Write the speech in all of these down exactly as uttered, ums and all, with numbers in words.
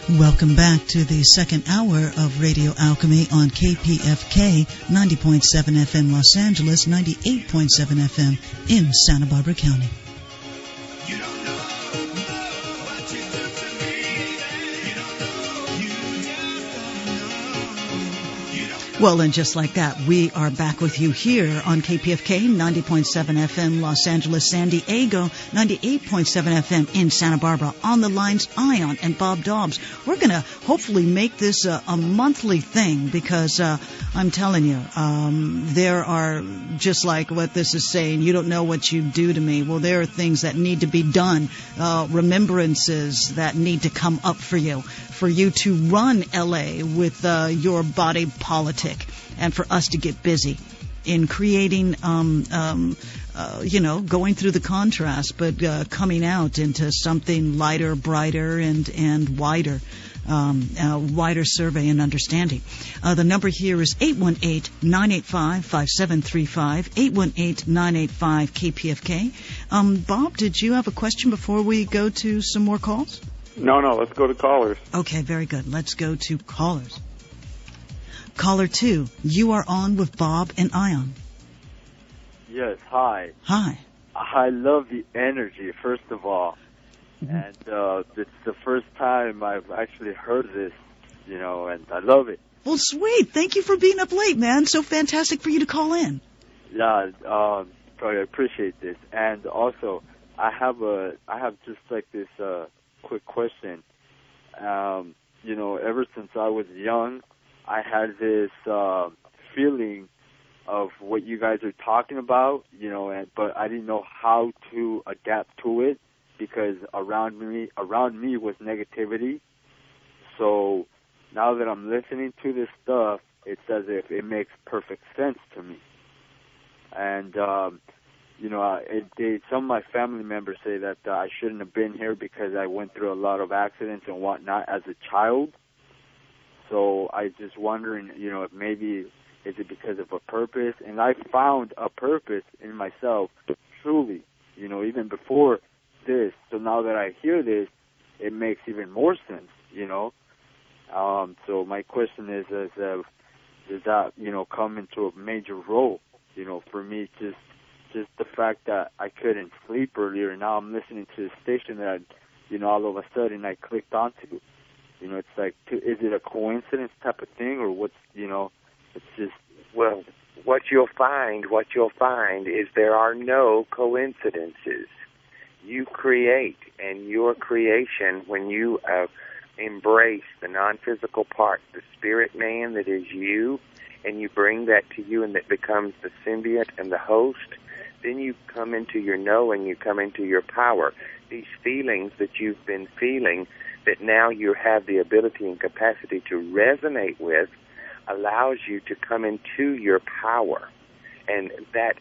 Welcome back to the second hour of Radio Alchemy on K P F K, ninety point seven F M Los Angeles, ninety-eight point seven F M in Santa Barbara County. You don't know what you do to me. You don't know. You just don't know. You don't know. Well, and just like that, we are back with you here on K P F K, ninety point seven F M Los Angeles, San Diego, ninety-eight point seven F M in Santa Barbara. On the lines, Ion and Bob Dobbs. We're going to hopefully make this a, a monthly thing because uh, I'm telling you, um, there are, just like what this is saying, you don't know what you do to me. Well, there are things that need to be done, uh, remembrances that need to come up for you, for you to run L A with uh, your body politic, and for us to get busy in creating, um, um, uh, you know, going through the contrast, but uh, coming out into something lighter, brighter, and and wider, um, uh, wider survey and understanding. Uh, the number here is eight one eight, nine eight five, five seven three five, eight one eight, nine eight five, K P F K. Um, Bob, did you have a question before we go to some more calls? No, no, let's go to callers. Okay, very good. Let's go to callers. Caller two, you are on with Bob and Ion. Yes, hi. Hi. I love the energy, first of all. Mm-hmm. And uh, it's the first time I've actually heard this, you know, and I love it. Well, sweet. Thank you for being up late, man. So fantastic for you to call in. Yeah, um, I appreciate this. And also, I have a, I have just like this uh, quick question. Um, you know, ever since I was young, I had this uh, feeling of what you guys are talking about, you know, and but I didn't know how to adapt to it because around me, around me was negativity. So now that I'm listening to this stuff, it's as if it makes perfect sense to me. And um, you know, it, they, some of my family members say that uh, I shouldn't have been here because I went through a lot of accidents and whatnot as a child. So I just wondering, you know, if maybe is it because of a purpose? And I found a purpose in myself, truly, you know, even before this. So now that I hear this, it makes even more sense, you know. Um, so my question is, is uh, does that, you know, come into a major role, you know, for me? Just, just the fact that I couldn't sleep earlier, and now I'm listening to a station that, you know, all of a sudden I clicked onto. You know, it's like, is it a coincidence type of thing, or what's, you know, it's just... Well, what you'll find, what you'll find is there are no coincidences. You create, and your creation, when you uh, embrace the non-physical part, the spirit man that is you, and you bring that to you and that becomes the symbiote and the host, then you come into your knowing, you come into your power. These feelings that you've been feeling that now you have the ability and capacity to resonate with allows you to come into your power. And that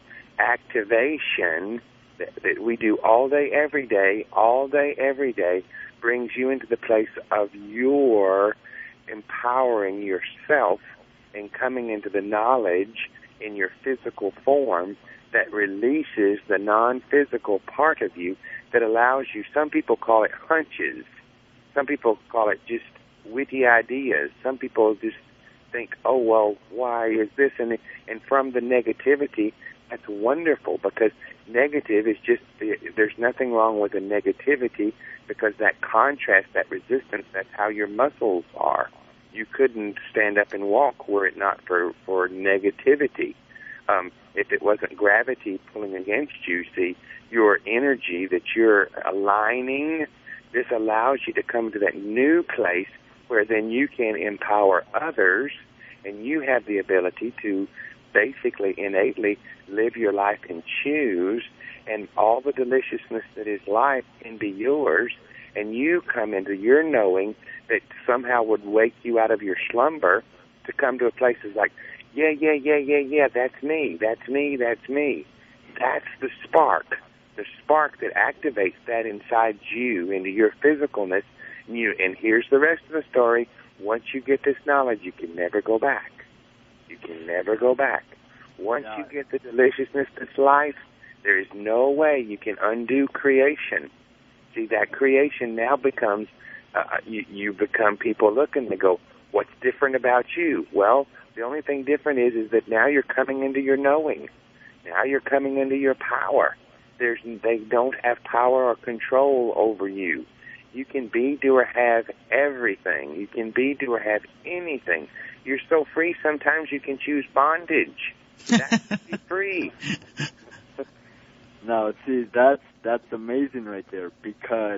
activation that, that we do all day, every day, all day, every day, brings you into the place of your empowering yourself and coming into the knowledge in your physical form that releases the non-physical part of you that allows you, some people call it hunches, some people call it just witty ideas, some people just think, oh, well, why is this? And, and from the negativity, that's wonderful, because negative is just, there's nothing wrong with the negativity, because that contrast, that resistance, that's how your muscles are. You couldn't stand up and walk were it not for, for negativity. Um, if it wasn't gravity pulling against you, see, your energy that you're aligning, this allows you to come to that new place where then you can empower others, and you have the ability to basically innately live your life and choose, and all the deliciousness that is life can be yours, and you come into your knowing that somehow would wake you out of your slumber to come to a place that's like, yeah, yeah, yeah, yeah, yeah, that's me, that's me, that's me. That's the spark, the spark that activates that inside you into your physicalness. And, you, and here's the rest of the story. Once you get this knowledge, you can never go back. You can never go back. Once you get the deliciousness that's life, there is no way you can undo creation. See, that creation now becomes uh, you, you become people looking to go, what's different about you? Well, the only thing different is is that now you're coming into your knowing. Now you're coming into your power. There's they don't have power or control over you. You can be, do, or have everything. You can be, do, or have anything. You're so free. Sometimes you can choose bondage. That's to be free. No, see, that's that's amazing right there, because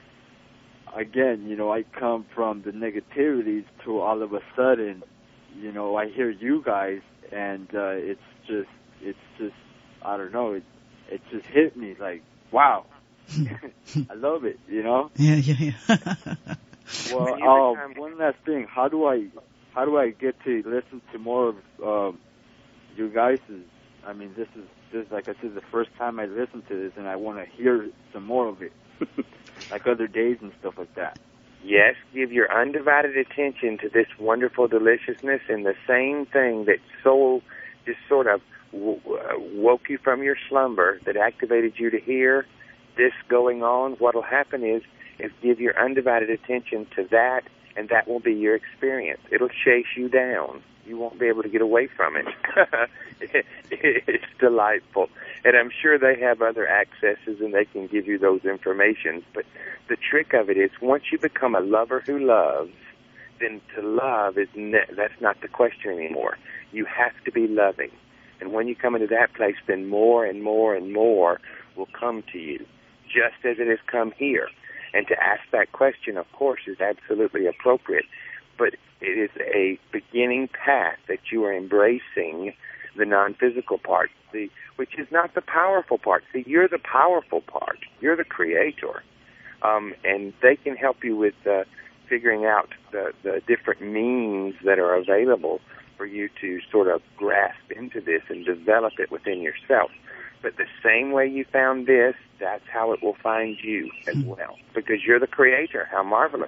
again, you know, I come from the negativities to all of a sudden, you know, I hear you guys, and uh, it's just, it's just, I don't know, it, it just hit me like, wow, I love it, you know. Yeah, yeah, yeah. Well, um, one last thing, how do I, how do I get to listen to more of um, you guys'? I mean, this is, this like I said, the first time I listened to this, and I want to hear some more of it, like other days and stuff like that. Yes, give your undivided attention to this wonderful deliciousness, and the same thing that so just sort of w- woke you from your slumber, that activated you to hear this going on. What will happen is, is give your undivided attention to that, and that will be your experience. It'll chase you down. You won't be able to get away from it. it it's delightful. And I'm sure they have other accesses and they can give you those informations. But the trick of it is, once you become a lover who loves, then to love, is ne- that's not the question anymore. You have to be loving. And when you come into that place, then more and more and more will come to you, just as it has come here. And to ask that question, of course, is absolutely appropriate. But it is a beginning path that you are embracing the non-physical part, the, which is not the powerful part. See, you're the powerful part. You're the creator. Um, and they can help you with uh, figuring out the, the different means that are available for you to sort of grasp into this and develop it within yourself. But the same way you found this, that's how it will find you as well, because you're the creator. How marvelous.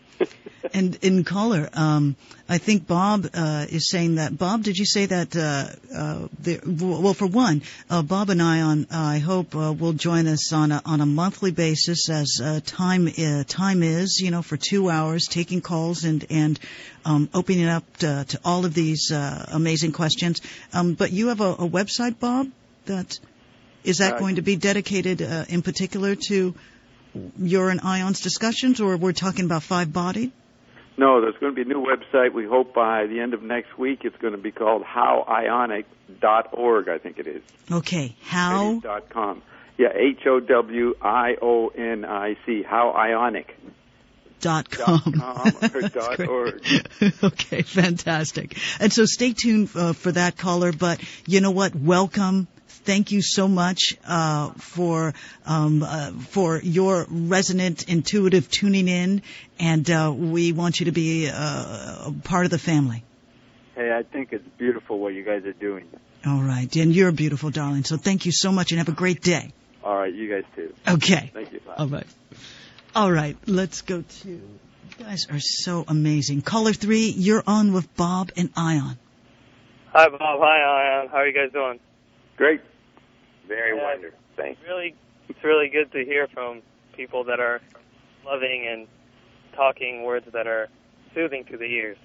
And in caller, um, I think Bob uh, is saying that. Bob, did you say that? Uh, uh, the, well, for one, uh, Bob and I, on uh, I hope, uh, will join us on a, on a monthly basis as uh, time uh, time is, you know, for two hours, taking calls and and um, opening up to, to all of these uh, amazing questions. Um, but you have a, a website, Bob. That is that uh, going to be dedicated uh, in particular to your and Ion's discussions, or we're talking about five bodied? No, there's going to be a new website. We hope by the end of next week it's going to be called how ionic dot org, I think it is. Okay, how? Dot com. Yeah, H O W I O N I C, how ionic. Dot com. Dot com or dot org. Okay, fantastic. And so stay tuned uh, for that, caller. But you know what? Welcome. Thank you so much uh, for um, uh, for your resonant, intuitive tuning in, and uh, we want you to be uh, a part of the family. Hey, I think it's beautiful what you guys are doing. All right, and you're beautiful, darling. So thank you so much, and have a great day. All right, you guys too. Okay. Thank you. Bye. All right. All right, let's go to. You guys are so amazing. Caller three, you're on with Bob and Ion. Hi, Bob. Hi, Ion. How are you guys doing? Great. Very yeah, wonderful. Thanks. Really, it's really good to hear from people that are loving and talking words that are soothing to the ears.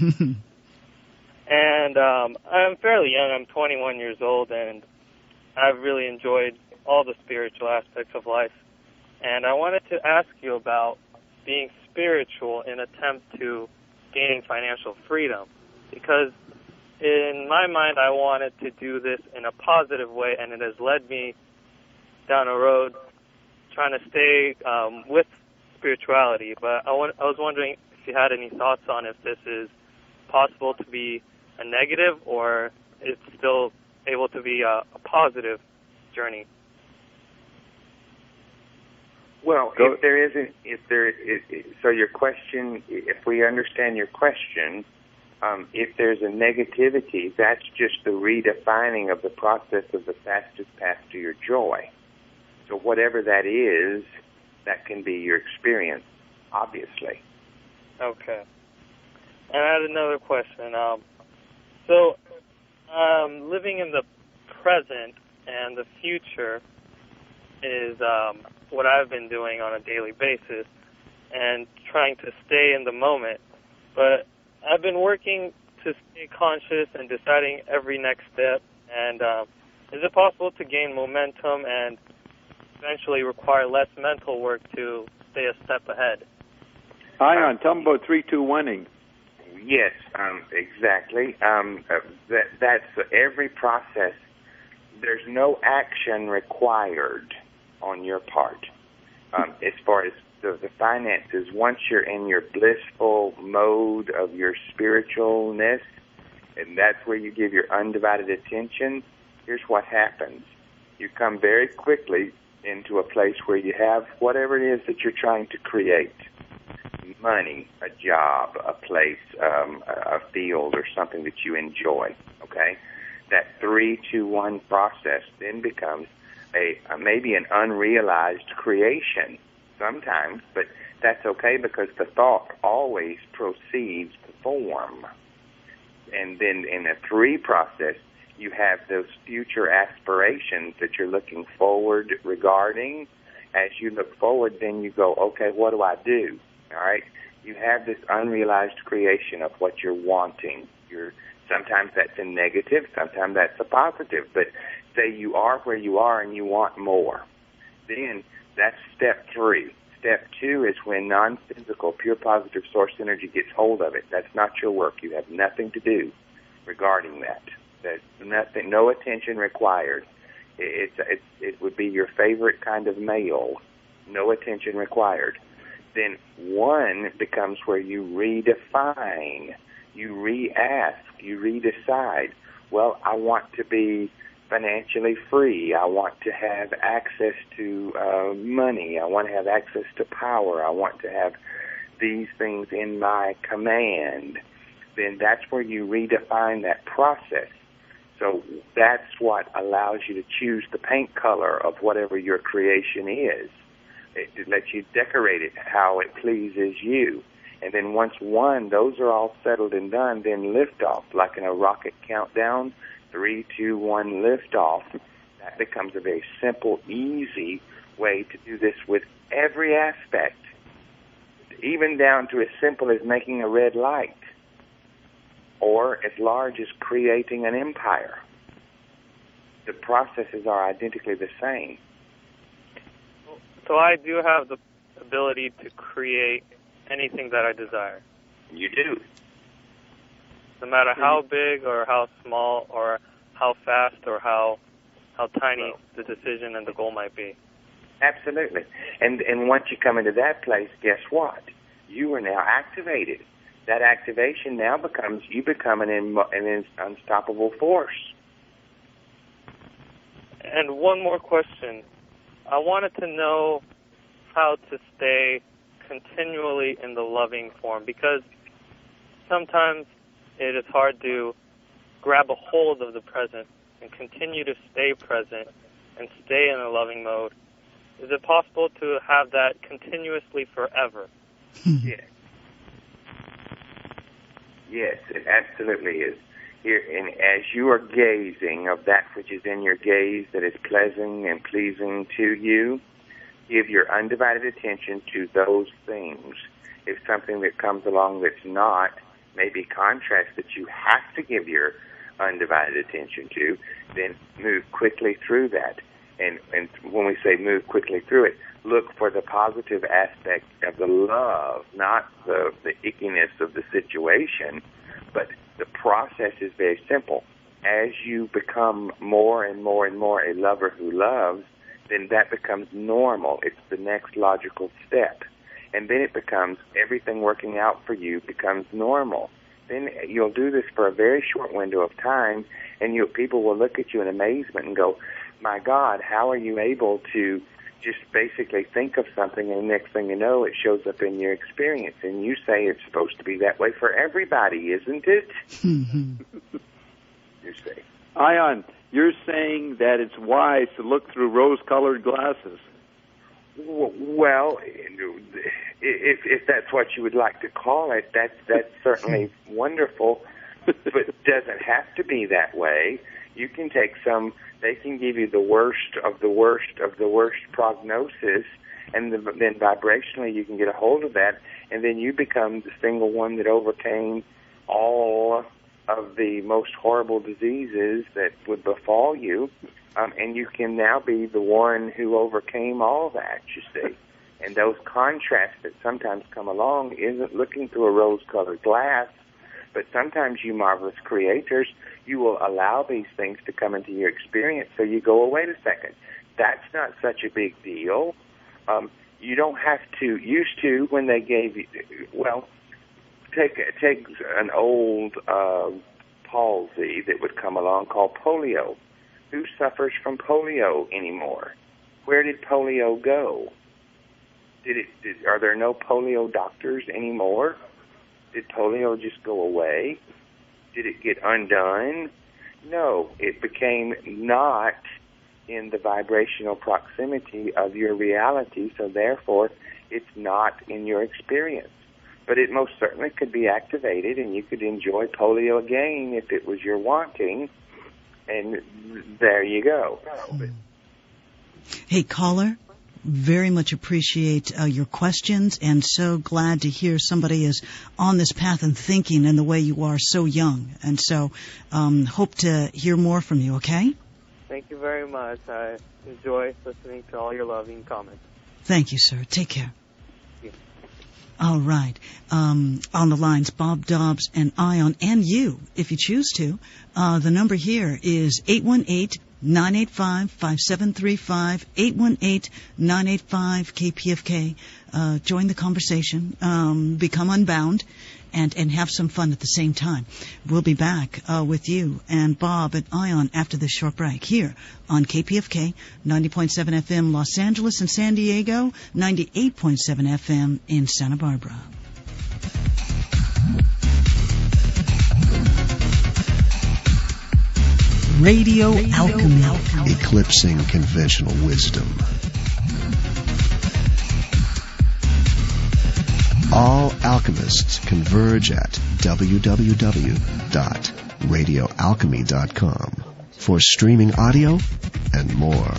And um, I'm fairly young. I'm twenty-one years old, and I've really enjoyed all the spiritual aspects of life. And I wanted to ask you about being spiritual in attempt to gaining financial freedom, because in my mind, I wanted to do this in a positive way, and it has led me down a road trying to stay um, with spirituality. But I, want, I was wondering if you had any thoughts on if this is possible to be a negative, or it's still able to be a, a positive journey. Well, if there isn't, if there is, so your question, if we understand your question, Um, if there's a negativity, that's just the redefining of the process of the fastest path to your joy. So whatever that is, that can be your experience, obviously. Okay. And I had another question. Um, so, um, living in the present and the future is um, what I've been doing on a daily basis. and trying to stay in the moment. But I've been working to stay conscious and deciding every next step. And um, is it possible to gain momentum and eventually require less mental work to stay a step ahead? Ion, tell them about three two one-ing. Yes, um, exactly. Um, uh, that, that's every process. There's no action required on your part. Um, as far as the, the finances, once you're in your blissful mode of your spiritualness, and that's where you give your undivided attention, here's what happens. You come very quickly into a place where you have whatever it is that you're trying to create. Money, a job, a place, um, a field, or something that you enjoy, okay? That three, two, one process then becomes a, a maybe an unrealized creation sometimes, but that's okay because the thought always proceeds to form. And then in the three process, you have those future aspirations that you're looking forward regarding. As you look forward, then you go, okay, what do I do? All right? You have this unrealized creation of what you're wanting. You're sometimes that's a negative, sometimes that's a positive. But say you are where you are and you want more. Then that's step three. Step two is when non-physical, pure positive source energy gets hold of it. That's not your work. You have nothing to do regarding that. There's nothing, no attention required. It's, it's, it would be your favorite kind of mail. No attention required. Then one becomes where you redefine, you re-ask, you redecide. Well, I want to be financially free. I want to have access to uh, money. I want to have access to power. I want to have these things in my command. Then that's where you redefine that process. So that's what allows you to choose the paint color of whatever your creation is. It, it lets you decorate it how it pleases you. And then once one, those are all settled and done, then lift off, like in a rocket countdown, three, two, one, lift off. That becomes a very simple, easy way to do this with every aspect, even down to as simple as making a red light, or as large as creating an empire. The processes are identically the same. So I do have the ability to create anything that I desire. You do. No matter how big or how small or how fast or how how tiny the decision and the goal might be. Absolutely. And and once you come into that place, guess what? You are now activated. That activation now becomes, you become an, in, an unstoppable force. And one more question. I wanted to know how to stay continually in the loving form, because sometimes it is hard to grab a hold of the present and continue to stay present and stay in a loving mode. Is it possible to have that continuously forever? Yes. Yes, it absolutely is. Here, and as you are gazing of that which is in your gaze that is pleasant and pleasing to you, give your undivided attention to those things. If something that comes along that's not, maybe contrast that you have to give your undivided attention to, then move quickly through that. And, and when we say move quickly through it, look for the positive aspect of the love, not the, the ickiness of the situation, but the process is very simple. As you become more and more and more a lover who loves, then that becomes normal. It's the next logical step. And then it becomes, everything working out for you becomes normal. Then you'll do this for a very short window of time, and you, people will look at you in amazement and go, my God, how are you able to just basically think of something, and the next thing you know, it shows up in your experience. And you say it's supposed to be that way for everybody, isn't it? You say. Ion, you're saying that it's wise to look through rose-colored glasses. Well, if, if that's what you would like to call it, that's, that's certainly wonderful, but it doesn't have to be that way. You can take some, they can give you the worst of the worst of the worst prognosis, and the, then vibrationally you can get a hold of that, and then you become the single one that overcame all of the most horrible diseases that would befall you, um, and you can now be the one who overcame all that, you see. And those contrasts that sometimes come along isn't looking through a rose-colored glass, but sometimes you marvelous creators, you will allow these things to come into your experience, so you go, oh, wait a second, that's not such a big deal. Um, you don't have to, used to, when they gave you, well, take, take an old uh, palsy that would come along called polio. Who suffers from polio anymore? Where did polio go? Did it? Did, are there no polio doctors anymore? Did polio just go away? Did it get undone? No, it became not in the vibrational proximity of your reality, so therefore it's not in your experience. But it most certainly could be activated, and you could enjoy polio again if it was your wanting, and there you go. Hey, caller, very much appreciate uh, your questions, and so glad to hear somebody is on this path and thinking in the way you are so young. And so um, hope to hear more from you, okay? Thank you very much. I enjoy listening to all your loving comments. Thank you, sir. Take care. Thank you. All right. Um, on the lines, Bob Dobbs and Ion, and you, if you choose to. Uh, the number here is eight one eight, nine eight five, five seven three five, eight one eight, nine eight five, K P F K. Uh, join the conversation, um, become unbound, and, and have some fun at the same time. We'll be back uh, with you and Bob and Ion after this short break here on K P F K, ninety point seven F M Los Angeles and San Diego, ninety-eight point seven F M in Santa Barbara. Radio, Radio Alchemy. Alchemy. Eclipsing conventional wisdom. All alchemists converge at w w w dot radio alchemy dot com for streaming audio and more.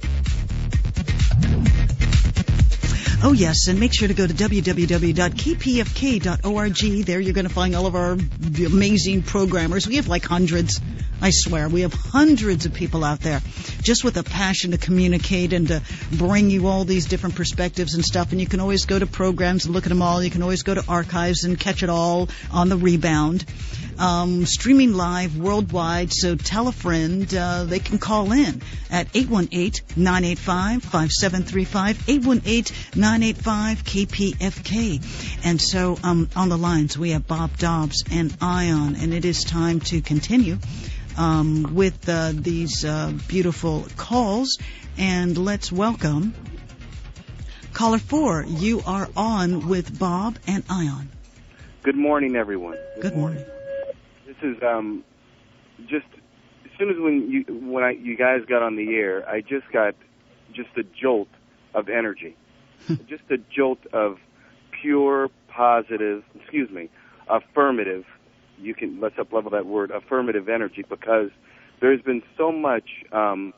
Oh, yes, and make sure to go to w w w dot k p f k dot org. There you're going to find all of our amazing programmers. We have like hundreds. I swear, we have hundreds of people out there just with a passion to communicate and to bring you all these different perspectives and stuff. And you can always go to programs and look at them all. You can always go to archives and catch it all on the rebound. Um, streaming live worldwide, so tell a friend. Uh, they can call in at eight one eight, nine eight five, five seven three five, eight one eight, nine eight five, K P F K. And so um, on the lines, we have Bob Dobbs and Ion, and it is time to continue um, with uh, these uh, beautiful calls. And let's welcome caller four. You are on with Bob and Ion. Good morning, everyone. Good, Good morning. morning. This is um, just as soon as when you when I, you guys got on the air, I just got just a jolt of energy, just a jolt of pure, positive, excuse me, affirmative. You can let's up level that word, affirmative energy, because there's been so much um,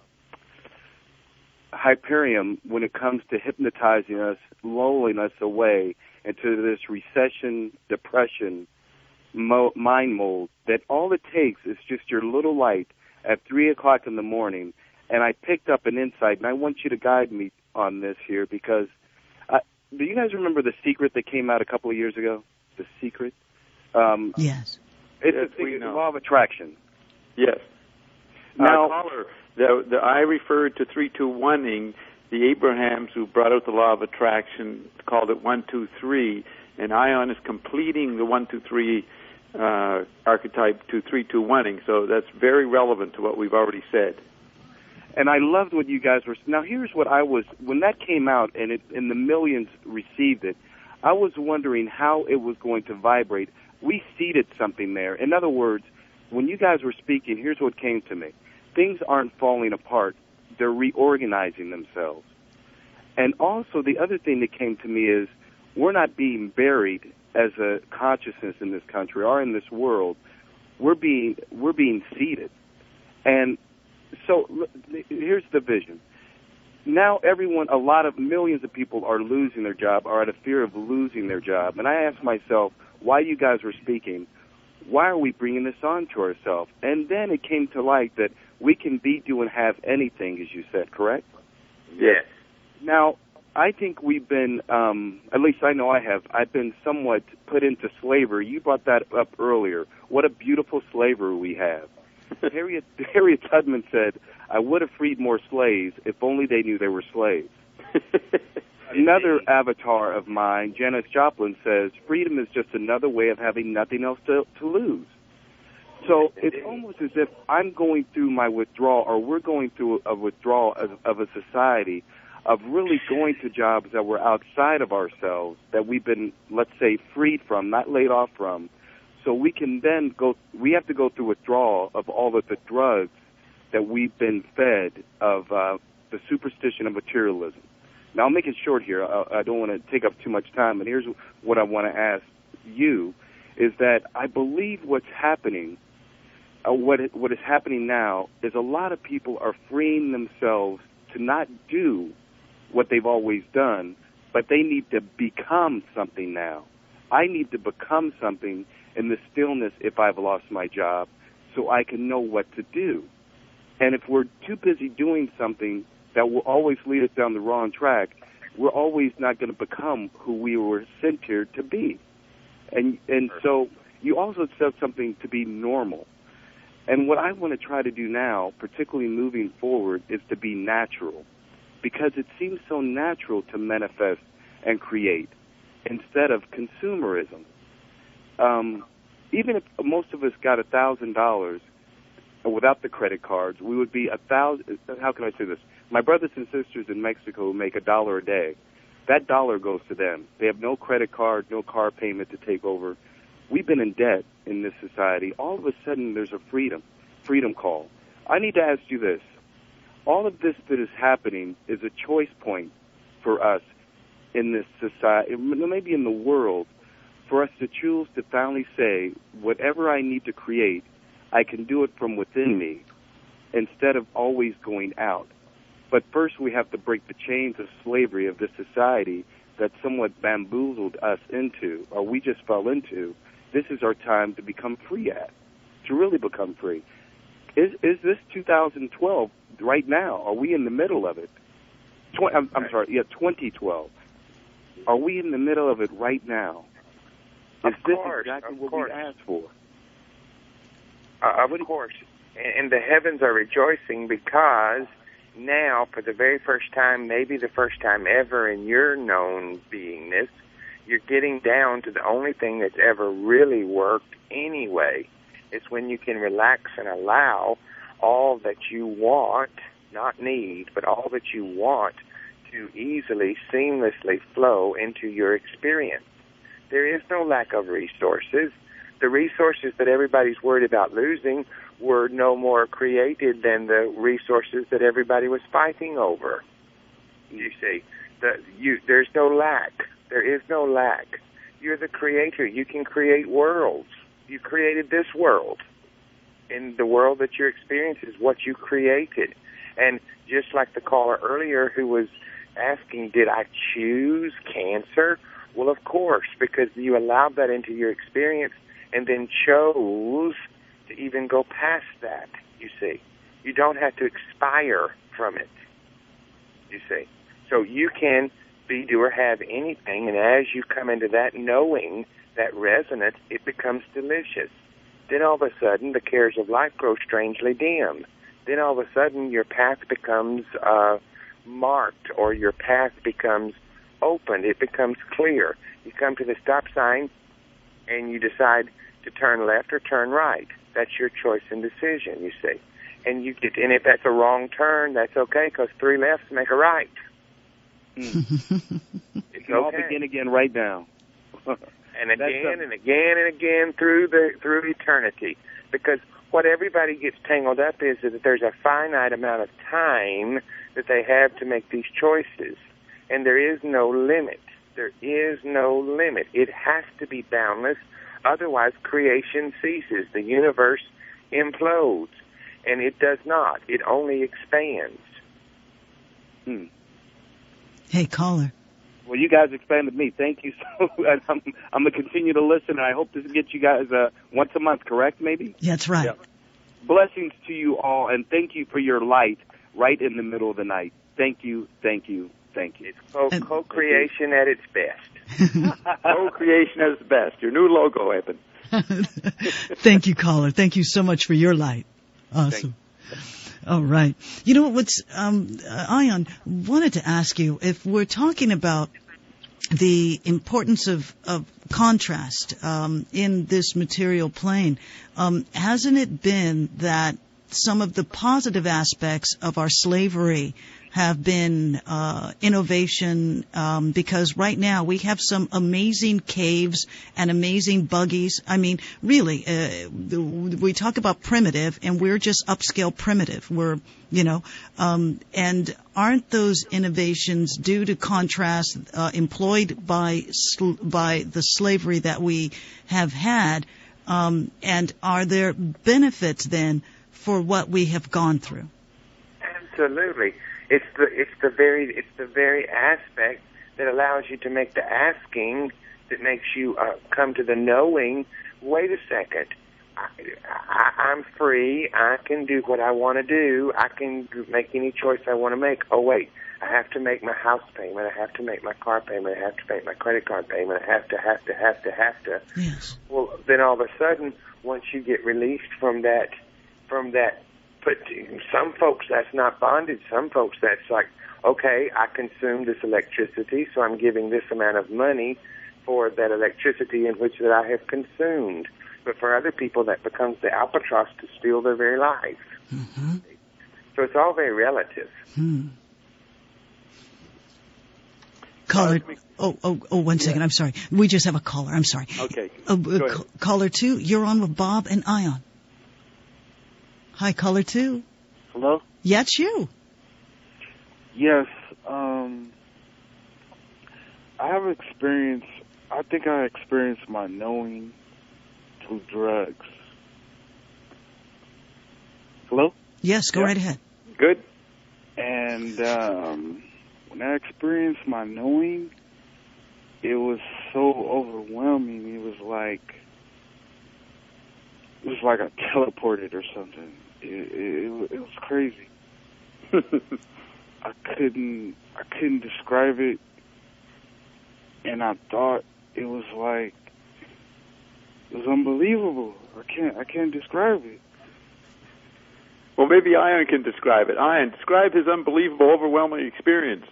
hyperium when it comes to hypnotizing us, lulling us away into this recession, depression, Mo- mind mold, that all it takes is just your little light at three o'clock in the morning, and I picked up an insight, and I want you to guide me on this here, because uh, do you guys remember The Secret that came out a couple of years ago? The Secret? Um, yes. It's yes, a, we it's know. a law of attraction. Yes. Now, uh, caller, the, the, I referred to three two one-ing. The Abrahams who brought out the law of attraction called it one two three, and Ion is completing the one two three Uh, archetype to three two one-ing, so that's very relevant to what we've already said. And I loved what you guys were. Now, here's what I was when that came out, and it and the millions received it. I was wondering how it was going to vibrate. We seeded something there. In other words, when you guys were speaking, here's what came to me: things aren't falling apart; they're reorganizing themselves. And also, the other thing that came to me is we're not being buried as a consciousness in this country or in this world. We're being we're being seeded. And so here's the vision. now everyone, a lot of millions of people are losing their job, are at a fear of losing their job. And I asked myself, while you guys were speaking, why are we bringing this on to ourselves? And then it came to light that we can be, do, and have anything, as you said, correct? Yes. Now, I think we've been, um, at least I know I have, I've been somewhat put into slavery. You brought that up earlier. What a beautiful slavery we have. Harriet, Harriet Tubman said, I would have freed more slaves if only they knew they were slaves. Another avatar of mine, Janis Joplin, says, freedom is just another way of having nothing else to, to lose. So it's almost as if I'm going through my withdrawal, or we're going through a withdrawal of, of a society of really going to jobs that were outside of ourselves, that we've been, let's say, freed from, not laid off from. So we can then go, we have to go through withdrawal of all of the drugs that we've been fed of uh, the superstition of materialism. Now, I'll make it short here. I, I don't want to take up too much time, and here's what I want to ask you, is that I believe what's happening, uh, what it, what is happening now, is a lot of people are freeing themselves to not do what they've always done, but they need to become something now. I need to become something in the stillness if I've lost my job, so I can know what to do. And if we're too busy doing something that will always lead us down the wrong track, we're always not going to become who we were sent here to be. And and so you also said something to be normal. And what I want to try to do now, particularly moving forward, is to be natural, because it seems so natural to manifest and create instead of consumerism. Um, even if most of us got a thousand dollars without the credit cards, we would be a thousand. How can I say this? My brothers and sisters in Mexico who make a dollar a day, that dollar goes to them. They have no credit card, no car payment to take over. We've been in debt in this society. All of a sudden, there's a freedom, freedom call. I need to ask you this. All of this that is happening is a choice point for us in this society, maybe in the world, for us to choose to finally say, whatever I need to create, I can do it from within me instead of always going out. But first we have to break the chains of slavery of this society that somewhat bamboozled us into, or we just fell into. This is our time to become free at, to really become free. Is is this two thousand twelve right now? Are we in the middle of it? Tw- I'm, I'm sorry, yeah, twenty twelve. Are we in the middle of it right now? Of is this course, exactly of what course. we asked for? Uh, of course. And the heavens are rejoicing because now, for the very first time, maybe the first time ever in your known beingness, you're getting down to the only thing that's ever really worked anyway. It's when you can relax and allow all that you want, not need, but all that you want to easily, seamlessly flow into your experience. There is no lack of resources. The resources that everybody's worried about losing were no more created than the resources that everybody was fighting over. You see, the, you, there's no lack. There is no lack. You're the creator. You can create worlds. You created this world. And the world that you're experiencing is what you created. And just like the caller earlier who was asking, did I choose cancer? Well, of course, because you allowed that into your experience and then chose to even go past that, you see. You don't have to expire from it, you see. So you can be, do, or have anything, and as you come into that knowing, that resonance, it becomes delicious. Then all of a sudden, the cares of life grow strangely dim. Then all of a sudden, your path becomes uh, marked, or your path becomes opened. It becomes clear. You come to the stop sign, and you decide to turn left or turn right. That's your choice and decision, you see. And you get, and if that's a wrong turn, that's okay, because three lefts make a right. Mm. It's I'll okay. begin again right now. and again and again and again through the through eternity. Because what everybody gets tangled up is that there's a finite amount of time that they have to make these choices. And there is no limit. There is no limit. It has to be boundless. Otherwise, creation ceases. The universe implodes. And it does not. It only expands. Hmm. Hey, caller. Well, you guys expanded me. Thank you so much. I'm, I'm going to continue to listen, and I hope to get you guys uh, once a month, correct, maybe? That's right. Yeah. Blessings to you all, and thank you for your light right in the middle of the night. Thank you, thank you, thank you. It's co- And- co-creation at its best. Co-creation is the best. Your new logo, Eben. Thank you, caller. Thank you so much for your light. Awesome. All right. You know what's, um, uh, Ion, wanted to ask you, if we're talking about the importance of, of contrast um, in this material plane, um, hasn't it been that some of the positive aspects of our slavery have been uh, innovation, um, because right now we have some amazing caves and amazing buggies. I mean, really, uh, the, we talk about primitive, and we're just upscale primitive. We're, you know, um, and aren't those innovations due to contrast uh, employed by sl- by the slavery that we have had? Um, and are there benefits then for what we have gone through? Absolutely. It's the it's the very it's the very aspect that allows you to make the asking, that makes you uh, come to the knowing. Wait a second, I, I, I'm free. I can do what I want to do. I can make any choice I want to make. Oh wait, I have to make my house payment. I have to make my car payment. I have to make my credit card payment. I have to have to have to have to. Yes. Well, then all of a sudden, once you get released from that, from that. But some folks, that's not bondage. Some folks, that's like, okay, I consume this electricity, so I'm giving this amount of money for that electricity in which that I have consumed. But for other people, that becomes the albatross to steal their very life. Mm-hmm. So it's all very relative. Hmm. Caller, oh, oh, oh, one second. Yeah. I'm sorry. We just have a caller. I'm sorry. Okay. Uh, Go uh, ahead. ca- caller two, you're on with Bob and Ion. Hi, caller two. Hello? Yeah, it's you. Yes. Um, I have experienced, I think I experienced my knowing through drugs. Hello? Yes, go Yeah. right ahead. Good. And um, when I experienced my knowing, it was so overwhelming. It was like, it was like I teleported or something. It, it, it was crazy. I couldn't, I couldn't describe it, and I thought it was like, it was unbelievable. I can't, I can't describe it. Well, maybe Ion can describe it. Ion, describe his unbelievable, overwhelming experience.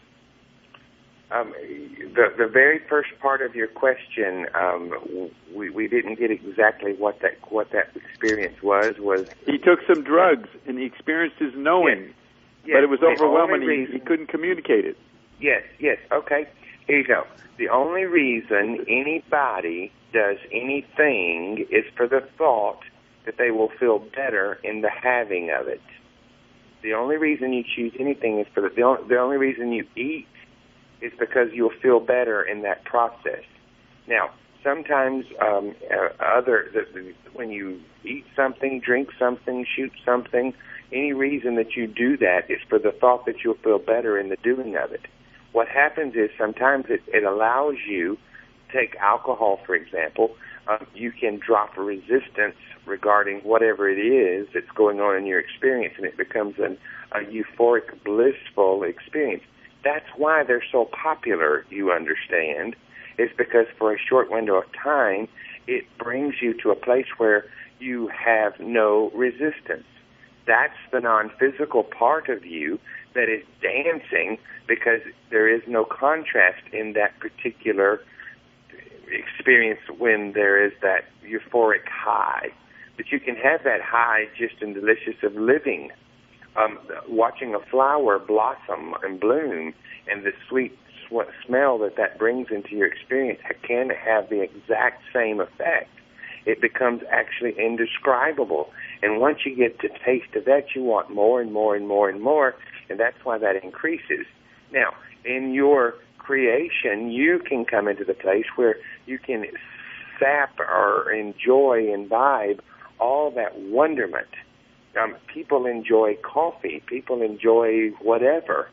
Um, the the very first part of your question, um, we we didn't get exactly what that what that experience was. Was He took some drugs, and he experienced his knowing, Yes. but it was The only overwhelming. He, reason- he couldn't communicate it. Yes, yes, okay. Here you go. The only reason anybody does anything is for the thought that they will feel better in the having of it. The only reason you choose anything is for the, the, only, the only reason you eat is because you'll feel better in that process. Now, sometimes um, uh, other the, the, when you eat something, drink something, shoot something, any reason that you do that is for the thought that you'll feel better in the doing of it. What happens is sometimes it, it allows you, take alcohol, for example, um, you can drop a resistance regarding whatever it is that's going on in your experience, and it becomes an, a euphoric, blissful experience. That's why they're so popular, you understand, is because for a short window of time, it brings you to a place where you have no resistance. That's the non-physical part of you that is dancing because there is no contrast in that particular experience when there is that euphoric high. But you can have that high just in delicious of living. Um, watching a flower blossom and bloom and the sweet sw- smell that that brings into your experience can have the exact same effect. It becomes actually indescribable. And once you get the taste of that, you want more and more and more and more, and that's why that increases. Now, in your creation, you can come into the place where you can sap or enjoy, imbibe all that wonderment. Um, people enjoy coffee. People enjoy whatever.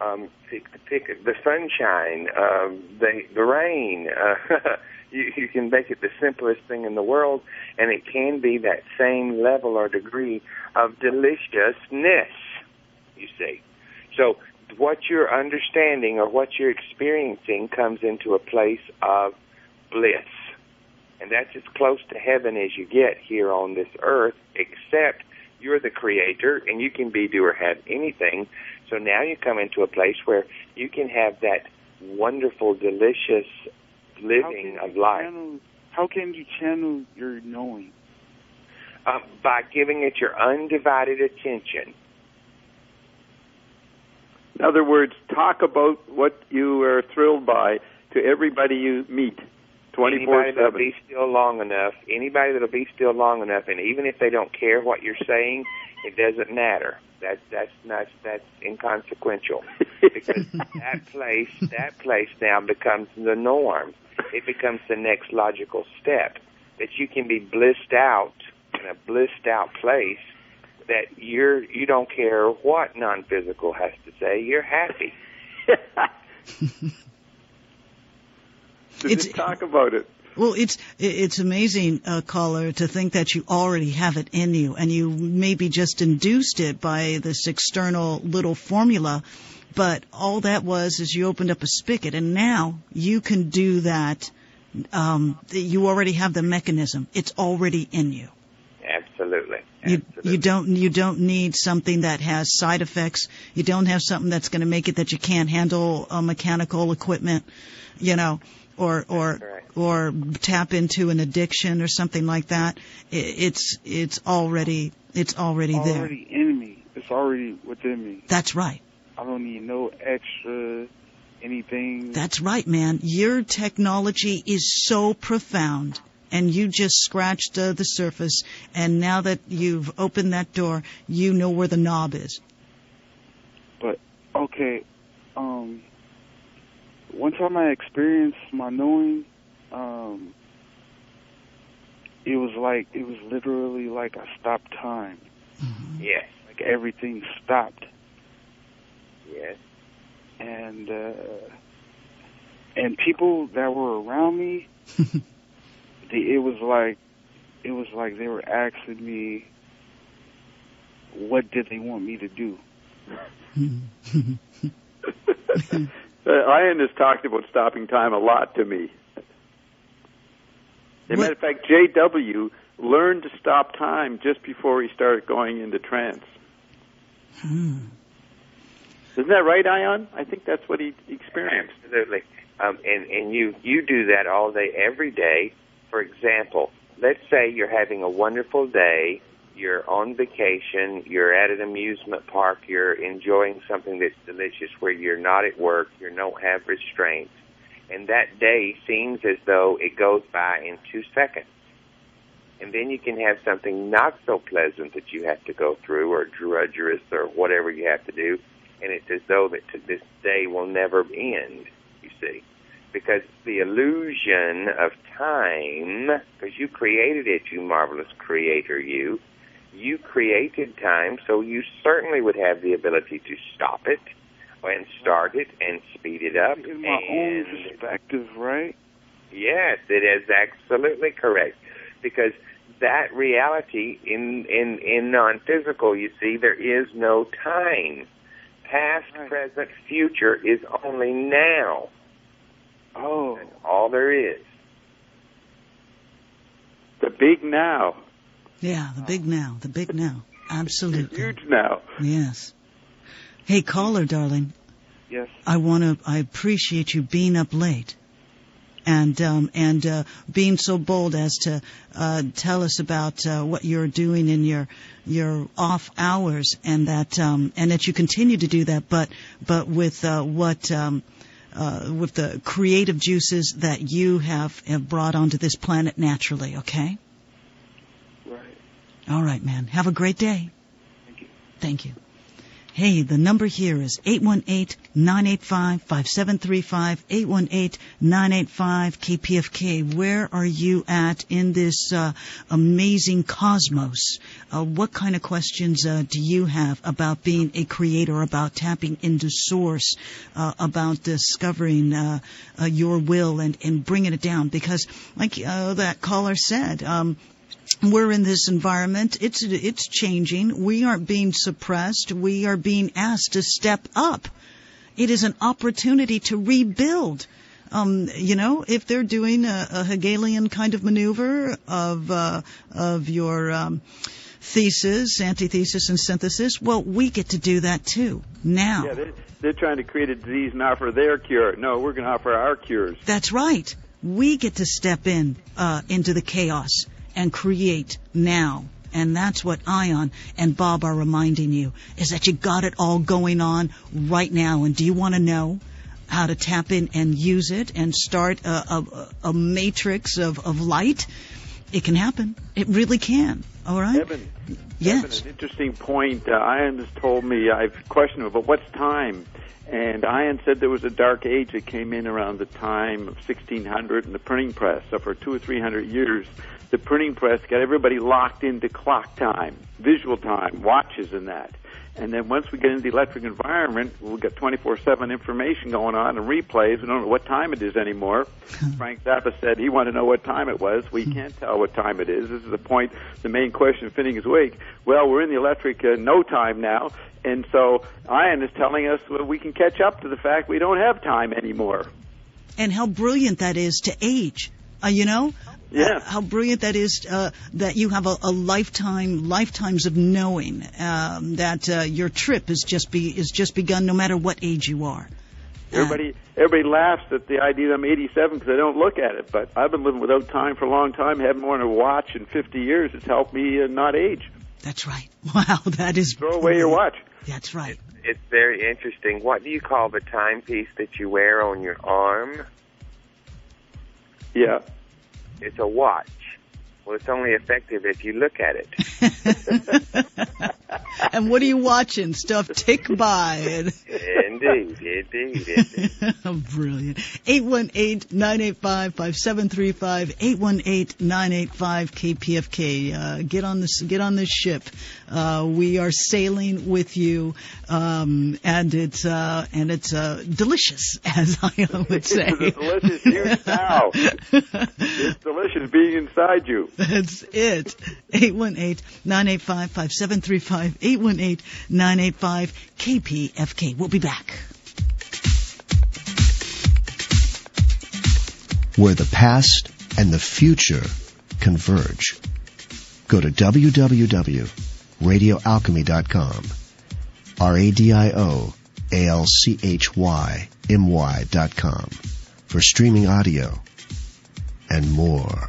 um, pick, pick the sunshine, uh, the the rain. Uh, you, you can make it the simplest thing in the world, and it can be that same level or degree of deliciousness. You see, so what you're understanding or what you're experiencing comes into a place of bliss. And that's as close to heaven as you get here on this earth, except you're the creator and you can be, do, or have anything. So now you come into a place where you can have that wonderful, delicious living of life. Channel, how can you channel your knowing? Uh, by giving it your undivided attention. In other words, talk about what you are thrilled by to everybody you meet, twenty-four seven. Anybody that'll be still long enough, anybody that'll be still long enough, and even if they don't care what you're saying, it doesn't matter. That's that's not that's inconsequential, because that place that place now becomes the norm. It becomes the next logical step, that you can be blissed out in a blissed out place. That you're you don't care what non-physical has to say. You're happy. Just talk about it. Well, it's it's amazing, uh, caller, to think that you already have it in you, and you maybe just induced it by this external little formula. But all that was is you opened up a spigot, and now you can do that. Um, you already have the mechanism; it's already in you. Absolutely. You, you don't you don't need something that has side effects. You don't have something that's going to make it that you can't handle uh, mechanical equipment, you know, or or or tap into an addiction or something like that. It, it's it's already it's already, already there. Already in me. It's already within me. That's right. I don't need no extra anything. That's right, man. Your technology is so profound. And you just scratched uh, the surface, and now that you've opened that door, you know where the knob is. But, okay, um, one time I experienced my knowing, um, it was like, it was literally like I stopped time. Mm-hmm. Yes. Like everything stopped. Yes. And, uh, and people that were around me, it was like, it was like they were asking me, what did they want me to do? uh, Ian has talked about stopping time a lot to me. As a matter of fact, J W learned to stop time just before he started going into trance. Hmm. Isn't that right, Ion? I think that's what he experienced. Absolutely. Um, and, and you, you do that all day, every day. For example, let's say you're having a wonderful day, you're on vacation, you're at an amusement park, you're enjoying something that's delicious where you're not at work, you don't have restraints, and that day seems as though it goes by in two seconds. And then you can have something not so pleasant that you have to go through, or drudgerous, or whatever you have to do, and it's as though that this day will never end, you see. Because the illusion of time, because you created it, you marvelous creator, you, you created time, so you certainly would have the ability to stop it and start it and speed it up. In my and, own perspective, right? Yes, it is absolutely correct. Because that reality in, in, in non-physical, you see, there is no time. Past, right. Present, future is only now. Oh. That's all there is. The big now. Yeah, the big now. The big now. Absolutely. Huge now. Yes. Hey, caller, darling. Yes. I want to. I appreciate you being up late, and um, and uh, being so bold as to uh, tell us about uh, what you're doing in your your off hours, and that um, and that you continue to do that, but but with uh, what. Um, Uh, with the creative juices that you have, have brought onto this planet naturally, okay? Right. All right, man. Have a great day. Thank you. Thank you. Hey, the number here is eight one eight, nine eight five, five seven three five, eight one eight, nine eight five, K P F K. Where are you at in this uh, amazing cosmos? Uh, what kind of questions uh, do you have about being a creator, about tapping into source, uh, about discovering uh, uh, your will and, and bringing it down? Because like uh, that caller said, um, we're in this environment. It's it's changing. We aren't being suppressed. We are being asked to step up. It is an opportunity to rebuild. Um, you know, if they're doing a, a Hegelian kind of maneuver of uh, of your um, thesis, antithesis, and synthesis, well, we get to do that too now. Yeah, they're, they're trying to create a disease and offer their cure. No, we're going to offer our cures. That's right. We get to step in uh, into the chaos and create now. And that's what Ion and Bob are reminding you, is that you got it all going on right now. And do you want to know how to tap in and use it and start a, a, a matrix of, of light? It can happen. It really can. All right? Evan, yes. Evan, an interesting point. Uh, Ion has told me, I've questioned him, but what's time? And Ion said there was a dark age that came in around the time of sixteen hundred and the printing press. So for two or three hundred years, the printing press got everybody locked into clock time, visual time, watches and that. And then once we get into the electric environment, we'll get twenty-four seven information going on and replays. We don't know what time it is anymore. Frank Zappa said he wanted to know what time it was. We can't tell what time it is. This is the point, the main question of Fitting His Wake. Well, we're in the electric uh, no time now. And so Ion is telling us well, we can catch up to the fact we don't have time anymore. And how brilliant that is to age, uh, you know? Yeah. Uh, how brilliant that is uh, that you have a, a lifetime, lifetimes of knowing um, that uh, your trip is just be is just begun, no matter what age you are. Everybody, everybody laughs at the idea that I'm eighty-seven because I don't look at it. But I've been living without time for a long time. Haven't worn a watch in fifty years. It's helped me uh, not age. That's right. Wow, that is. Throw away your watch. That's right. It's very interesting. What do you call the timepiece that you wear on your arm? Yeah. It's a watch. Well, it's only effective if you look at it. And what are you watching? Stuff tick by. Indeed, indeed, indeed. Brilliant. eight one eight, nine eight five, five seven three five, eight one eight, nine eight five, K P F K. Uh, get on this, get on this ship. Uh, we are sailing with you, um, and it's, uh, and it's, uh, delicious, as I would say. It's delicious here now. It's delicious being inside you. That's it. eight one eight, nine eight five, five seven three five, eight one eight, nine eight five, K P F K. We'll be back. Where the past and the future converge. Go to w w w dot radio alchemy dot com. R A D I O A L C H Y M Y dot com for streaming audio and more.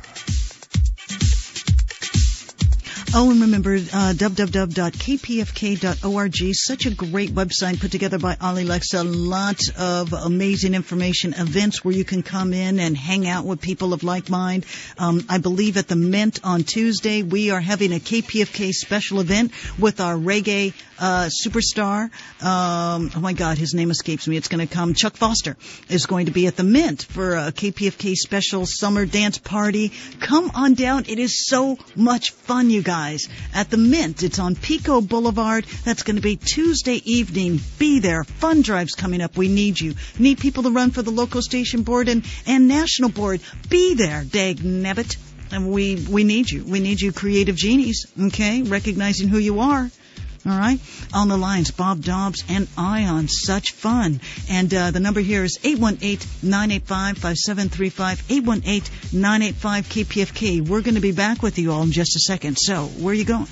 Oh, and remember, uh, w w w dot k p f k dot org, such a great website put together by Ali Lexa. Lots of amazing information, events where you can come in and hang out with people of like mind. Um, I believe at the Mint on Tuesday, we are having a K P F K special event with our reggae uh, superstar. Um, oh, my God, his name escapes me. It's going to come. Chuck Foster is going to be at the Mint for a K P F K special summer dance party. Come on down. It is so much fun, you guys. At the Mint. It's on Pico Boulevard. That's going to be Tuesday evening. Be there. Fun drives coming up. We need you. Need people to run for the local station board and, and national board. Be there, dag nabbit. And we, we need you. We need you creative genies, okay? Recognizing who you are. All right. On the lines, Bob Dobbs and Ion. Such fun. And uh, the number here is eight one eight, nine eight five, five seven three five, eight one eight, nine eight five, K P F K. We're going to be back with you all in just a second. So, where are you going?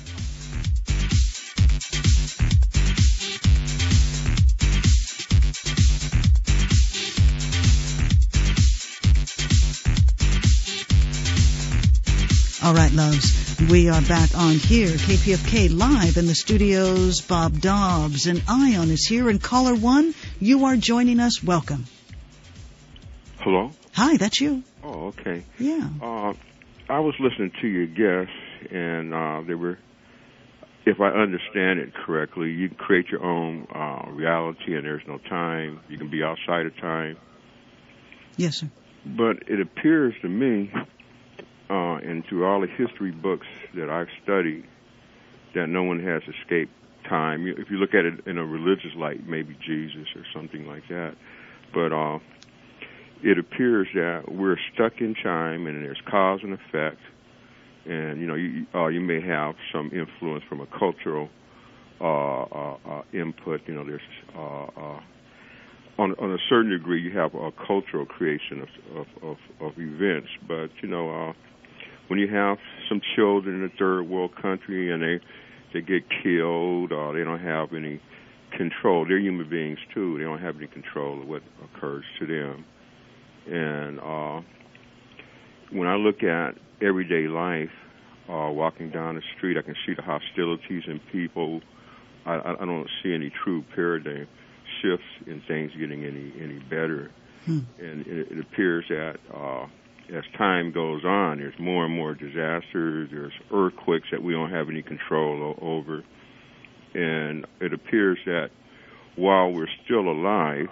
All right, loves. We are back on here, K P F K live in the studios. Bob Dobbs and Ion is here. And caller one, you are joining us. Welcome. Hello? Hi, that's you. Oh, okay. Yeah. Uh, I was listening to your guests, and uh, they were if I understand it correctly, you can create your own uh, reality, and there's no time. You can be outside of time. Yes, sir. But it appears to me, uh, and through all the history books that I've studied, that no one has escaped time. If you look at it in a religious light, maybe Jesus or something like that. But uh, it appears that we're stuck in time, and there's cause and effect. And, you know, you, uh, you may have some influence from a cultural uh, uh, uh, input. You know, there's uh, uh, on, on a certain degree, you have a cultural creation of, of, of, of events. But, you know, uh, when you have some children in a third world country and they, they get killed, or they don't have any control, they're human beings too. They don't have any control of what occurs to them. And uh, when I look at everyday life, uh, walking down the street, I can see the hostilities in people. I, I don't see any true paradigm shifts in things getting any any better. Hmm. And it, it appears that uh, as time goes on, there's more and more disasters. There's earthquakes that we don't have any control o- over. And it appears that while we're still alive,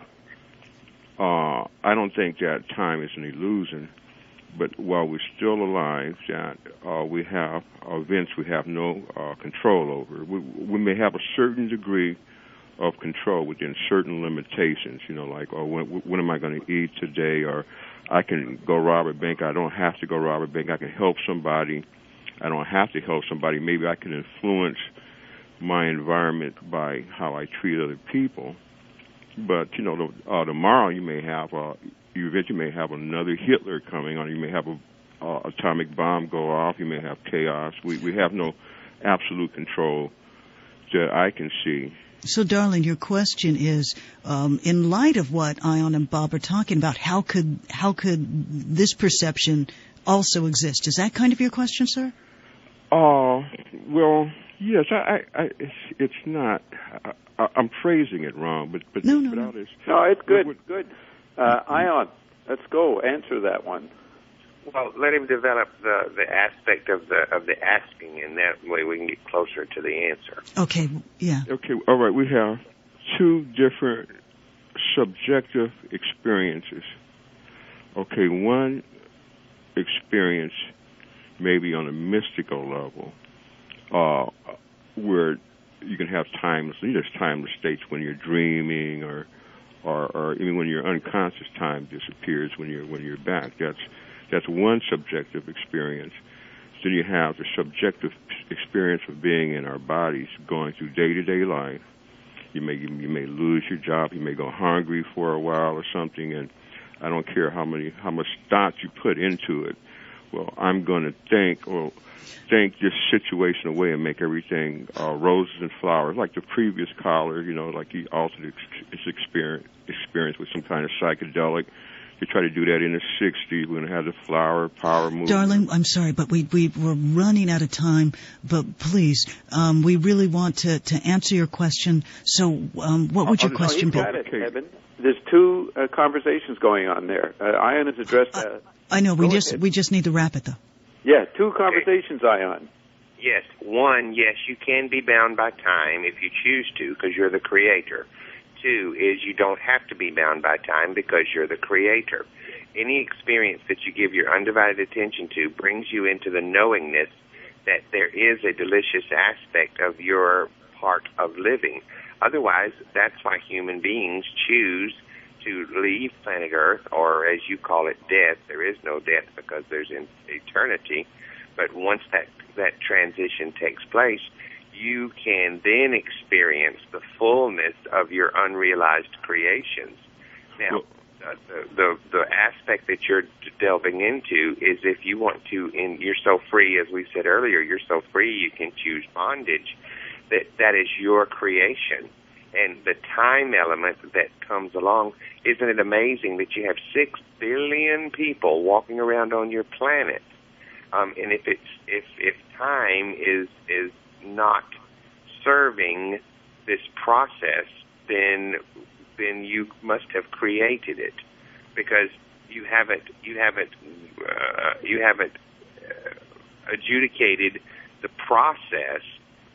uh, I don't think that time is an illusion. But while we're still alive, that uh, we have events we have no uh, control over. We, we may have a certain degree of control within certain limitations, you know, like, oh, when, when am I going to eat today? Or I can go rob a bank. I don't have to go rob a bank. I can help somebody. I don't have to help somebody. Maybe I can influence my environment by how I treat other people. But, you know, uh, tomorrow you may have a, you eventually may have another Hitler coming on. You may have a uh, atomic bomb go off. You may have chaos. We we have no absolute control that I can see. So, darling, your question is, um, in light of what Ion and Bob are talking about, how could how could this perception also exist? Is that kind of your question, sir? Oh, uh, well, yes. I, I, I it's, it's not. I, I'm phrasing it wrong, but but no, no, no. This, no, it's good. What, good. Uh, Ion, let's go. Answer that one. Well, let him develop the, the aspect of the of the asking, and that way we can get closer to the answer. Okay, yeah. Okay, all right. We have two different subjective experiences. Okay, one experience maybe on a mystical level, uh, where you can have timeless, there's timeless states when you're dreaming, or or, or even when your unconscious time disappears when you're when you're back. That's That's one subjective experience. Then you have the subjective experience of being in our bodies, going through day-to-day life. You may you may lose your job. You may go hungry for a while or something, and I don't care how many how much thought you put into it. Well, I'm going to think or think this situation away and make everything uh, roses and flowers, like the previous caller. You know, like he altered his experience experience with some kind of psychedelic. We try to do that in the sixties. We're going to have the flower power movement. Darling, I'm sorry, but we, we, we're running out of time. But please, um, we really want to, to answer your question. So um, what would your oh, question no, be? You got it, Evan. There's two uh, conversations going on there. Uh, Ion has addressed that. Uh, I know. We Go just ahead. we just need to wrap it, though. Yeah, two conversations, Ion. Yes. One, yes, you can be bound by time if you choose to because you're the creator. Two is you don't have to be bound by time because you're the creator. Any experience that you give your undivided attention to brings you into the knowingness that there is a delicious aspect of your part of living. Otherwise, that's why human beings choose to leave planet Earth, or as you call it, death. There is no death because there's an eternity. But once that, that transition takes place, you can then experience the fullness of your unrealized creations. Now, uh, the, the the aspect that you're delving into is if you want to, and you're so free, as we said earlier, you're so free you can choose bondage, that that is your creation. And the time element that comes along, isn't it amazing that you have six billion people walking around on your planet? Um, and if it's if if time is is not serving this process, then then you must have created it, because you haven't you haven't uh, you haven't uh, adjudicated the process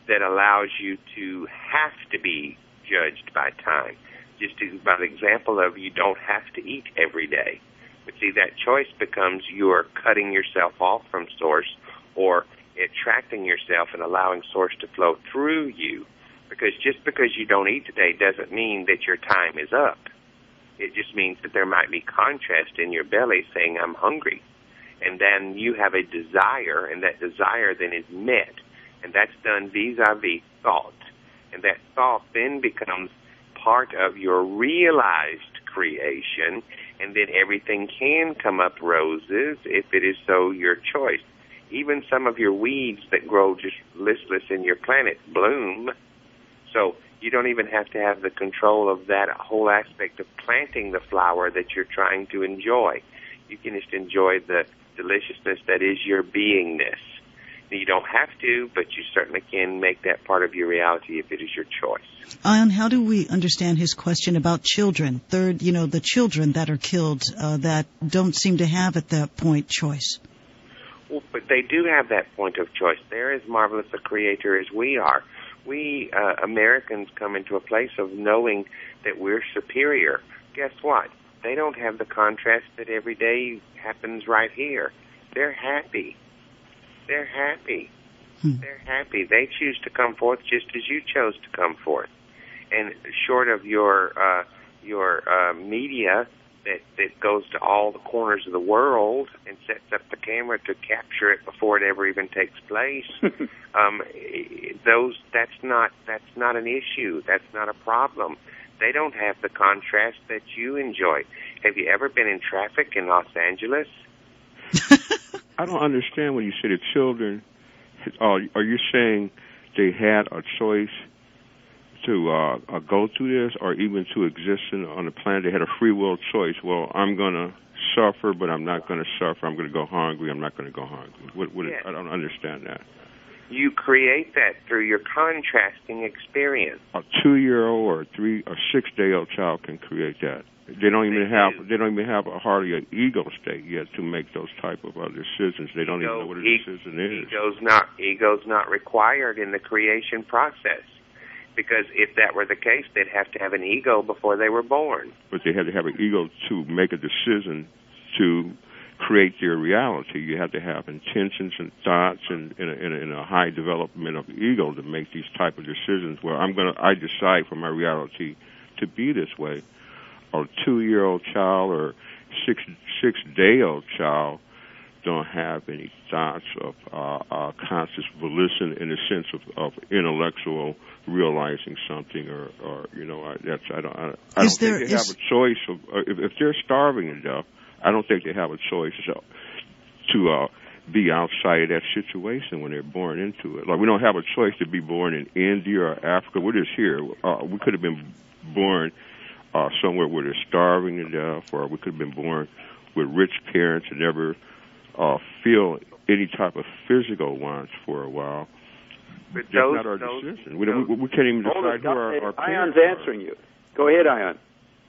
that allows you to have to be judged by time. Just to, by the example of you don't have to eat every day. But see, that choice becomes you're cutting yourself off from Source or attracting yourself and allowing Source to flow through you. Because just because you don't eat today doesn't mean that your time is up. It just means that there might be contrast in your belly saying, I'm hungry. And then you have a desire, and that desire then is met. And that's done vis-a-vis thought. And that thought then becomes part of your realized creation, and then everything can come up roses if it is so your choice. Even some of your weeds that grow just listless in your planet bloom. So you don't even have to have the control of that whole aspect of planting the flower that you're trying to enjoy. You can just enjoy the deliciousness that is your beingness. You don't have to, but you certainly can make that part of your reality if it is your choice. Ion, how do we understand his question about children? Third, you know, the children that are killed uh, that don't seem to have at that point choice. Well, but they do have that point of choice. They're as marvelous a creator as we are. We uh, Americans come into a place of knowing that we're superior. Guess what? They don't have the contrast that every day happens right here. They're happy. They're happy. Hmm. They're happy. They choose to come forth just as you chose to come forth. And short of your uh, your uh, media that, that goes to all the corners of the world and sets up the camera to capture it before it ever even takes place, um, those that's not that's not an issue. That's not a problem. They don't have the contrast that you enjoy. Have you ever been in traffic in Los Angeles? I don't understand when you say the children. Uh, are you saying they had a choice to uh, uh, go through this, or even to exist in, on the planet? They had a free will choice. Well, I'm going to suffer, but I'm not going to suffer. I'm going to go hungry. I'm not going to go hungry. What, what yes. is, I don't understand that. You create that through your contrasting experience. A two-year-old or a three or six-day-old child can create that. They don't even they have do. they don't even have a hardly an ego state yet to make those type of uh, decisions. They don't ego, even know what a e- decision is. Ego's not ego's not required in the creation process, because if that were the case, they'd have to have an ego before they were born. But they had to have an ego to make a decision to create their reality. You have to have intentions and thoughts and in a, in a, in a high development of ego to make these type of decisions. Where I'm gonna I decide for my reality to be this way. A two-year-old child or six six-day-old child don't have any thoughts of uh, uh, conscious volition in the sense of, of intellectual realizing something, or, or you know, I, that's I don't I, I don't there, think they is... have a choice of uh, if, if they're starving to death. I don't think they have a choice to, to uh, be outside of that situation when they're born into it. Like we don't have a choice to be born in India or Africa. We're just here. Uh, we could have been born Uh, somewhere where they're starving to death, or we could have been born with rich parents and never uh, feel any type of physical wants for a while. But That's those, not our those, decision. We, we, we can't even decide who our, our Ion's parents are. answering you. Go ahead, Ion.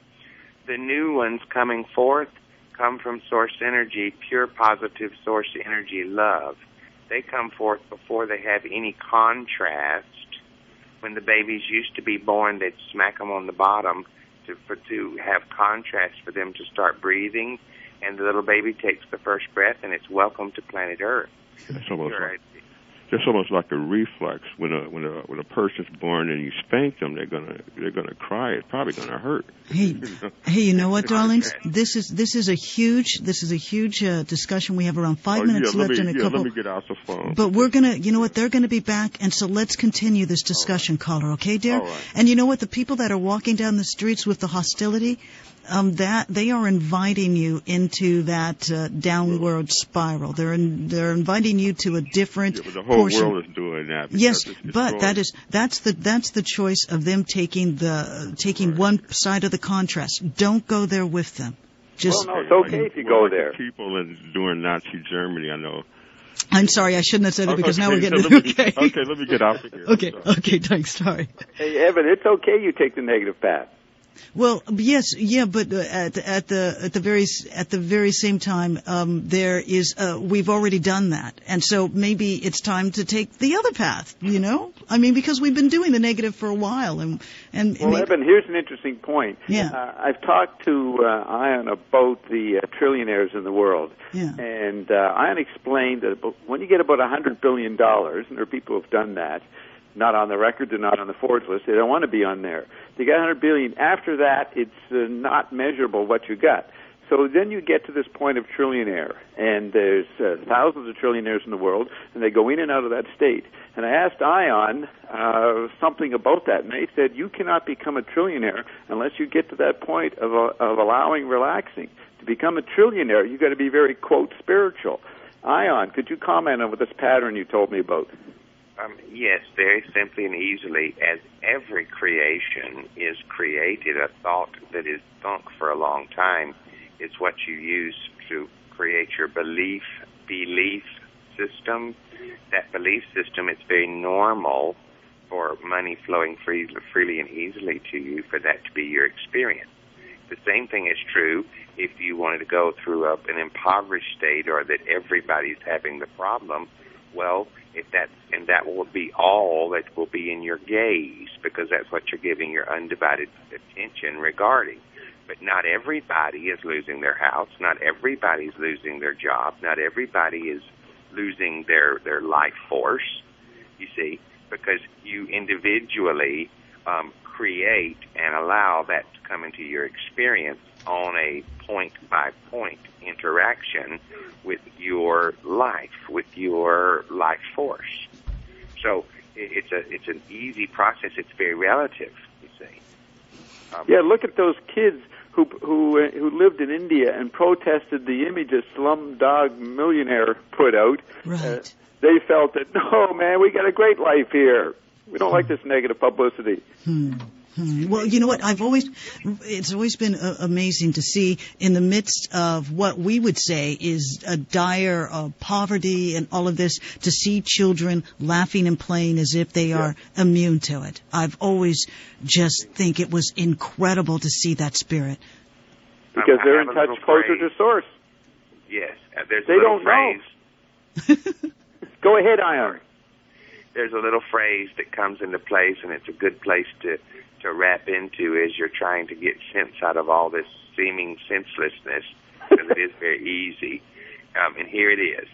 The new ones coming forth come from source energy, pure positive source energy love. They come forth before they have any contrast. When the babies used to be born, they'd smack them on the bottom to for to have contrast for them to start breathing, and the little baby takes the first breath, and it's welcome to planet Earth. That's almost You're like, that's almost like a reflex. When a when a when a person's born and you spank them, they're gonna they're gonna cry. It's probably gonna hurt. Hey, hey, you know what, darlings? This is this is a huge this is a huge uh, discussion. We have around five oh, minutes yeah, left me, in a yeah, couple. Let me get out the phone. But we're gonna, you know what? They're gonna be back, and so let's continue this discussion, caller. Okay, dear? All right. And you know what? The people that are walking down the streets with the hostility, um, that they are inviting you into that uh, downward spiral. They're in, they're inviting you to a different yeah, but the whole portion. world is doing that. Yes, it's but that is that's the that's the choice of them taking the taking right. one side of the contrast. Don't go there with them. Just Well, no, it's okay like, if you well, go like there. The people in during Nazi Germany, I know. I'm sorry, I shouldn't have said it because okay, now we're getting so let me, okay. Okay, let me get out of here. Okay, okay, thanks. Sorry. Hey, Evan, it's okay you take the negative path. Well, yes, yeah, but uh, at, at the at the very at the very same time, um, there is uh, we've already done that, and so maybe it's time to take the other path. You know, I mean, because we've been doing the negative for a while, and and well, maybe, Eben, here's an interesting point. Yeah, uh, I've talked to uh, Ion about the uh, trillionaires in the world, yeah, and uh, Ion explained that when you get about a hundred billion dollars, and there are people who've done that. Not on the record, they're not on the Forbes list. They don't want to be on there. They got one hundred billion dollars. After that, it's uh, not measurable what you got. So then you get to this point of trillionaire, and there's uh, thousands of trillionaires in the world, and they go in and out of that state. And I asked Ion uh, something about that, and they said you cannot become a trillionaire unless you get to that point of, uh, of allowing relaxing. To become a trillionaire, you've got to be very, quote, spiritual. Ion, could you comment on this pattern you told me about? Um, yes, very simply and easily, as every creation is created, a thought that is thunk for a long time is what you use to create your belief belief system. That belief system, it's very normal for money flowing free, freely and easily to you, for that to be your experience. The same thing is true if you wanted to go through a, an impoverished state, or that everybody's having the problem. Well, if that's, and that will be all that will be in your gaze, because that's what you're giving your undivided attention regarding. But not everybody is losing their house. Not everybody's losing their job. Not everybody is losing their, their life force, you see, because you individually um, create and allow that to come into your experience on a point-by-point interaction with your life, with your life force. So it's a it's an easy process. It's very relative, you see. Um, yeah, look at those kids who who uh, who lived in India and protested the image a Slumdog Millionaire put out. Right. Uh, they felt that, no, man, we got a great life here. We don't like this negative publicity. Hmm. Well, you know what? I've always, it's always been uh, amazing to see in the midst of what we would say is a dire uh, poverty and all of this, to see children laughing and playing as if they are yeah. immune to it. I've always just think it was incredible to see that spirit. Because they're in touch closer to source. Yes. Uh, there's they a little don't phrase. know. Go ahead, Ion. There's a little phrase that comes into place, and it's a good place to to wrap into as you're trying to get sense out of all this seeming senselessness, because it is very easy. Um, and here it is.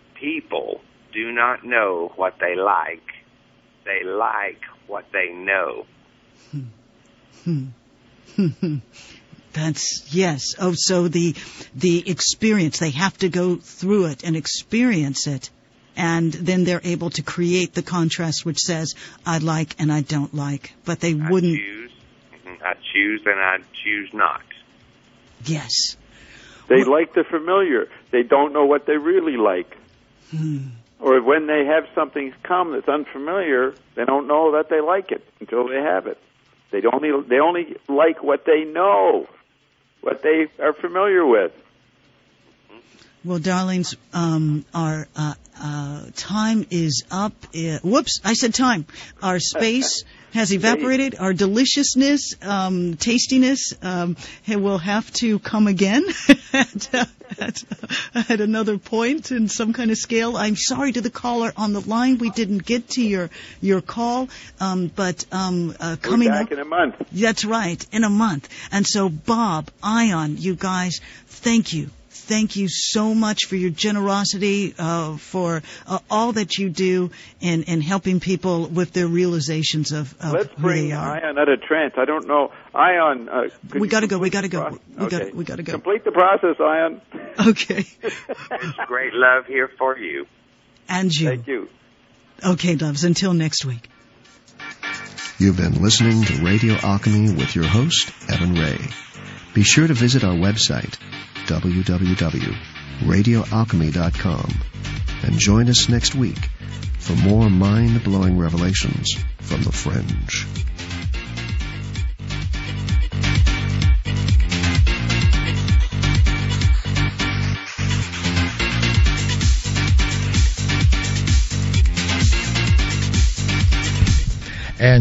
People do not know what they like. They like what they know. Hmm. Hmm. That's, yes. Oh, so the the experience, they have to go through it and experience it. And then they're able to create the contrast which says, I like and I don't like. But they I wouldn't. Choose. I choose and I choose not. Yes. They well, like the familiar. They don't know what they really like. Hmm. Or when they have something come that's unfamiliar, they don't know that they like it until they have it. They only they only like what they know, what they are familiar with. Well, darlings, um, our uh, uh, time is up. Uh, whoops, I said time. Our space has evaporated. Our deliciousness, um, tastiness, um, will have to come again at, uh, at, uh, at another point in some kind of scale. I'm sorry to the caller on the line. We didn't get to your your call, um, but um, uh, coming We're back up in a month. That's right, in a month. And so, Bob, Ion, you guys, thank you. Thank you so much for your generosity, uh, for uh, all that you do in, in helping people with their realizations of, of Let's who bring they are. Ion out of trance. I don't know. Ion, uh, we got to go. We got to go. Pro- We okay. got. We got to go. Complete the process, Ion. Okay. It's great love here for you. And you. Thank you. Okay, loves. Until next week. You've been listening to Radio Alchemy with your host, Evan Ray. Be sure to visit our website, w w w dot radio alchemy dot com, and join us next week for more mind-blowing revelations from the fringe.